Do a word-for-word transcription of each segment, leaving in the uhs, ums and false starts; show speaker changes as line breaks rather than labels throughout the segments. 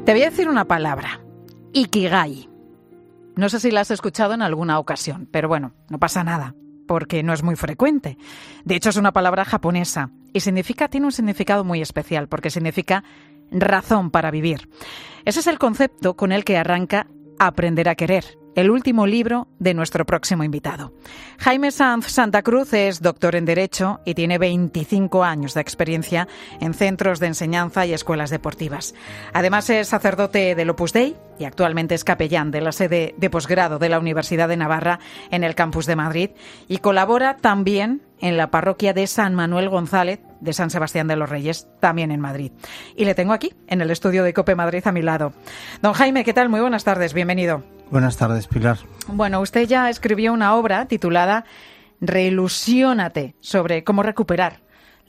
Te voy a decir una palabra, Ikigai. No sé si la has escuchado en alguna ocasión, pero bueno, no pasa nada, porque no es muy frecuente. De hecho, es una palabra japonesa y significa, tiene un significado muy especial, porque significa razón para vivir. Ese es el concepto con el que arranca Aprender a querer, el último libro de nuestro próximo invitado. Jaime Sanz Santa Cruz es doctor en Derecho y tiene veinticinco años de experiencia en centros de enseñanza y escuelas deportivas. Además es sacerdote del Opus Dei y actualmente es capellán de la sede de posgrado de la Universidad de Navarra en el campus de Madrid y colabora también en la parroquia de San Manuel González de San Sebastián de los Reyes, también en Madrid. Y le tengo aquí, en el estudio de COPE Madrid, a mi lado. Don Jaime, ¿qué tal? Muy buenas tardes, bienvenido.
Buenas tardes, Pilar.
Bueno, usted ya escribió una obra titulada Reilusiónate, sobre cómo recuperar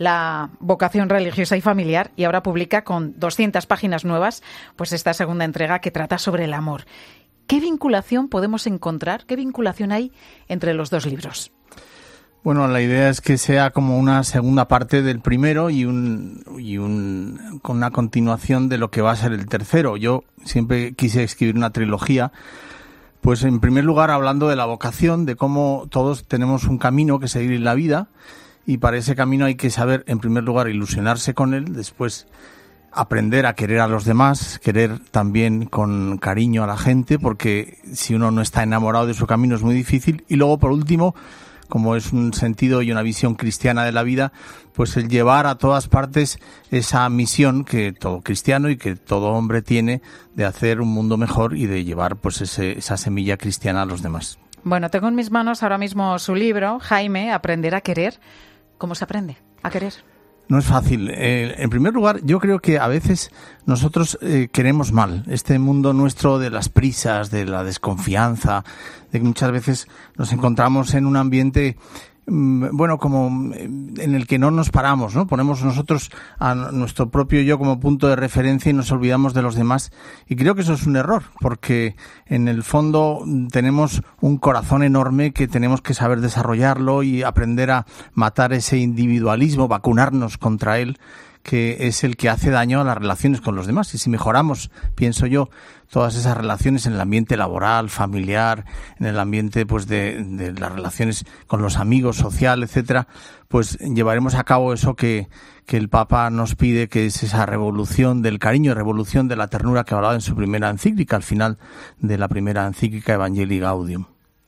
la vocación religiosa y familiar, y ahora publica con doscientas páginas nuevas pues esta segunda entrega que trata sobre el amor. ¿Qué vinculación podemos encontrar? ¿Qué vinculación hay entre los dos libros?
Bueno, la idea es que sea como una segunda parte del primero y un y un con una continuación de lo que va a ser el tercero. Yo siempre quise escribir una trilogía, pues en primer lugar hablando de la vocación, de cómo todos tenemos un camino que seguir en la vida y para ese camino hay que saber, en primer lugar, ilusionarse con él, después aprender a querer a los demás, querer también con cariño a la gente, porque si uno no está enamorado de su camino es muy difícil. Y luego, por último, como es un sentido y una visión cristiana de la vida, pues el llevar a todas partes esa misión que todo cristiano y que todo hombre tiene de hacer un mundo mejor y de llevar pues ese, esa semilla cristiana a los demás.
Bueno, tengo en mis manos ahora mismo su libro, Jaime, Aprender a querer. ¿Cómo se aprende a querer?
No es fácil. Eh, en primer lugar, yo creo que a veces nosotros eh, queremos mal. Este mundo nuestro de las prisas, de la desconfianza, de que muchas veces nos encontramos en un ambiente, mmm, bueno, como en el que no nos paramos, ¿no? Ponemos nosotros a nuestro propio yo como punto de referencia y nos olvidamos de los demás. Y creo que eso es un error, porque en el fondo tenemos un corazón enorme que tenemos que saber desarrollarlo y aprender a matar ese individualismo, vacunarnos contra él, que es el que hace daño a las relaciones con los demás. Y si mejoramos, pienso yo, todas esas relaciones en el ambiente laboral, familiar, en el ambiente pues de, de las relaciones con los amigos, social, etcétera, pues llevaremos a cabo eso que, que el Papa nos pide, que es esa revolución del cariño, revolución de la ternura que hablaba en su primera encíclica, al final de la primera encíclica Evangelii Gaudium.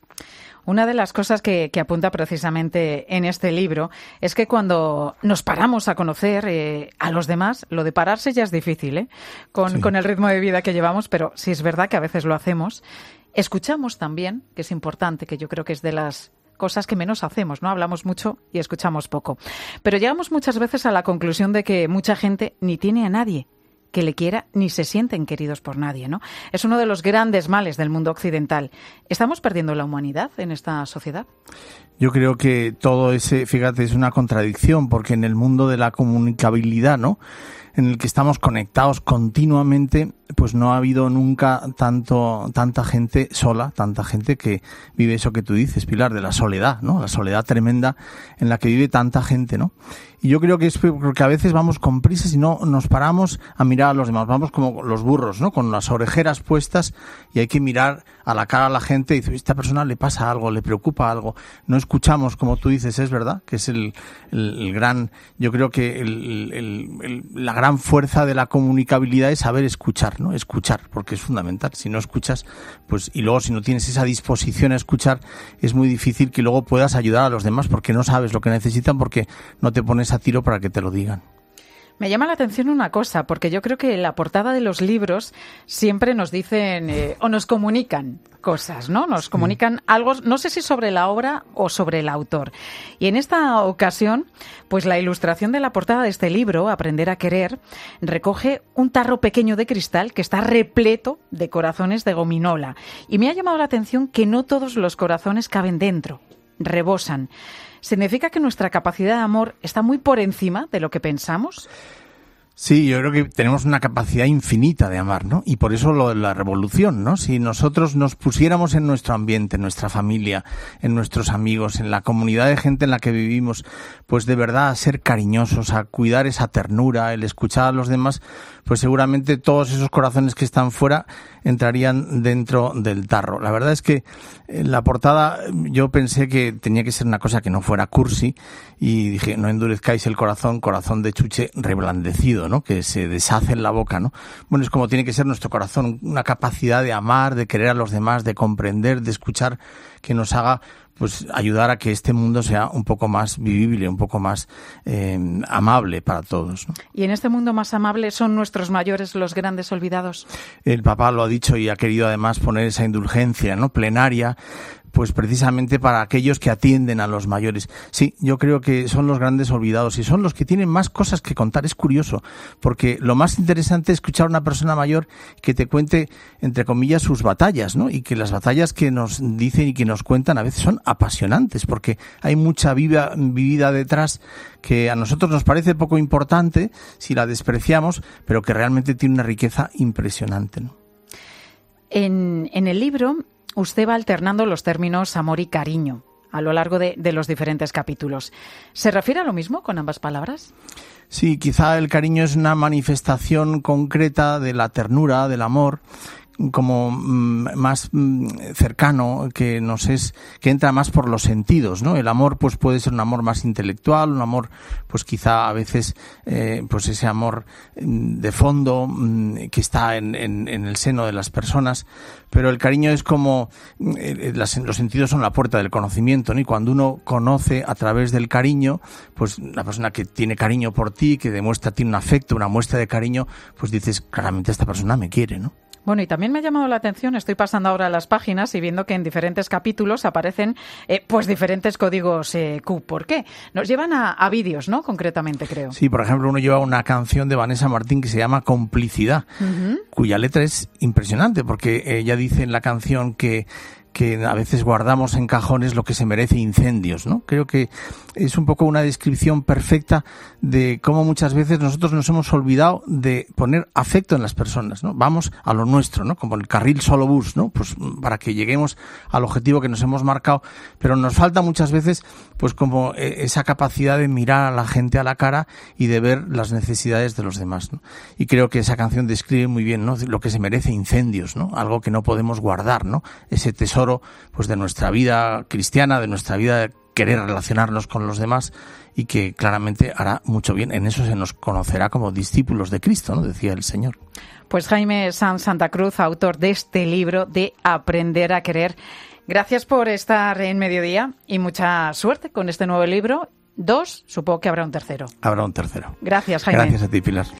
Una de las cosas que, que apunta precisamente en este libro es que cuando nos paramos a conocer eh, a los demás, lo de pararse ya es difícil, ¿eh? Con, sí. con el ritmo de vida que llevamos, pero sí es verdad que a veces lo hacemos. Escuchamos también, que es importante, que yo creo que es de las cosas que menos hacemos, ¿no? Hablamos mucho y escuchamos poco. Pero llegamos muchas veces a la conclusión de que mucha gente ni tiene a nadie que le quiera, ni se sienten queridos por nadie, ¿no? Es uno de los grandes males del mundo occidental. ¿Estamos perdiendo la humanidad en esta sociedad?
Yo creo que todo ese, fíjate, es una contradicción, porque en el mundo de la comunicabilidad, ¿no?, en el que estamos conectados continuamente, pues no ha habido nunca tanto tanta gente sola, tanta gente que vive eso que tú dices, Pilar, de la soledad, ¿no? La soledad tremenda en la que vive tanta gente, ¿no? Y yo creo que es porque a veces vamos con prisas y no nos paramos a mirar a los demás. Vamos como los burros, ¿no? Con las orejeras puestas y hay que mirar a la cara a la gente y decir, esta persona le pasa algo, le preocupa algo. No escuchamos, como tú dices, es verdad, que es el, el, el gran, yo creo que el, el, el, la gran fuerza de la comunicabilidad es saber escuchar, ¿no? Escuchar, porque es fundamental. Si no escuchas, pues, y luego si no tienes esa disposición a escuchar, es muy difícil que luego puedas ayudar a los demás, porque no sabes lo que necesitan, porque no te pones a tiro para que te lo digan.
Me llama la atención una cosa, porque yo creo que la portada de los libros siempre nos dicen eh, o nos comunican cosas, ¿no? Nos sí. comunican algo, no sé si sobre la obra o sobre el autor. Y en esta ocasión, pues la ilustración de la portada de este libro, Aprender a querer, recoge un tarro pequeño de cristal que está repleto de corazones de gominola. Y me ha llamado la atención que no todos los corazones caben dentro, rebosan. ¿Significa que nuestra capacidad de amor está muy por encima de lo que pensamos?
Sí, yo creo que tenemos una capacidad infinita de amar, ¿no? Y por eso lo de la revolución, ¿no? Si nosotros nos pusiéramos en nuestro ambiente, en nuestra familia, en nuestros amigos, en la comunidad de gente en la que vivimos, pues de verdad a ser cariñosos, a cuidar esa ternura, el escuchar a los demás, pues seguramente todos esos corazones que están fuera entrarían dentro del tarro. La verdad es que en la portada yo pensé que tenía que ser una cosa que no fuera cursi y dije, no endurezcáis el corazón, corazón de chuche reblandecido, ¿no? Que se deshace en la boca, ¿no? Bueno, es como tiene que ser nuestro corazón, una capacidad de amar, de querer a los demás, de comprender, de escuchar, que nos haga pues ayudar a que este mundo sea un poco más vivible, un poco más eh, amable para todos, ¿no?
Y en este mundo más amable, ¿son nuestros mayores los grandes olvidados?
El Papa lo ha dicho y ha querido además poner esa indulgencia, ¿no?, plenaria, pues precisamente para aquellos que atienden a los mayores. Sí, yo creo que son los grandes olvidados y son los que tienen más cosas que contar. Es curioso, porque lo más interesante es escuchar a una persona mayor que te cuente, entre comillas, sus batallas, ¿no? Y que las batallas que nos dicen y que nos cuentan a veces son apasionantes, porque hay mucha vida vivida detrás que a nosotros nos parece poco importante si la despreciamos, pero que realmente tiene una riqueza impresionante, ¿no?
En, en el libro usted va alternando los términos amor y cariño a lo largo de, de los diferentes capítulos. ¿Se refiere a lo mismo con ambas palabras?
Sí, quizá el cariño es una manifestación concreta de la ternura, del amor, como mm, más mm, cercano, que nos es, que entra más por los sentidos, ¿no? El amor, pues puede ser un amor más intelectual, un amor, pues quizá a veces, eh, pues ese amor mm, de fondo mm, que está en, en, en el seno de las personas, pero el cariño es como, eh, las, los sentidos son la puerta del conocimiento, ¿no? Y cuando uno conoce a través del cariño, pues la persona que tiene cariño por ti, que demuestra, tiene un afecto, una muestra de cariño, pues dices, claramente esta persona me quiere, ¿no?
Bueno, y también me ha llamado la atención, estoy pasando ahora las páginas y viendo que en diferentes capítulos aparecen eh, pues diferentes códigos eh, Q. ¿Por qué? Nos llevan a, a vídeos, ¿no? Concretamente, creo.
Sí, por ejemplo, uno lleva una canción de Vanessa Martín que se llama Complicidad, uh-huh. cuya letra es impresionante porque ella dice en la canción que que a veces guardamos en cajones lo que se merece incendios, ¿no? Creo que es un poco una descripción perfecta de cómo muchas veces nosotros nos hemos olvidado de poner afecto en las personas, ¿no? Vamos a lo nuestro, ¿no? Como el carril solo bus, ¿no? Pues para que lleguemos al objetivo que nos hemos marcado, pero nos falta muchas veces pues como esa capacidad de mirar a la gente a la cara y de ver las necesidades de los demás, ¿no? Y creo que esa canción describe muy bien, ¿no?, lo que se merece incendios, ¿no? Algo que no podemos guardar, ¿no? Ese tesoro pues de nuestra vida cristiana, de nuestra vida de querer relacionarnos con los demás y que claramente hará mucho bien. En eso se nos conocerá como discípulos de Cristo, ¿no?, decía el Señor.
Pues Jaime Sanz Santa Cruz, autor de este libro de Aprender a querer. Gracias por estar en Mediodía y mucha suerte con este nuevo libro. Dos, supongo que habrá un tercero.
Habrá un tercero.
Gracias, Jaime.
Gracias a ti, Pilar.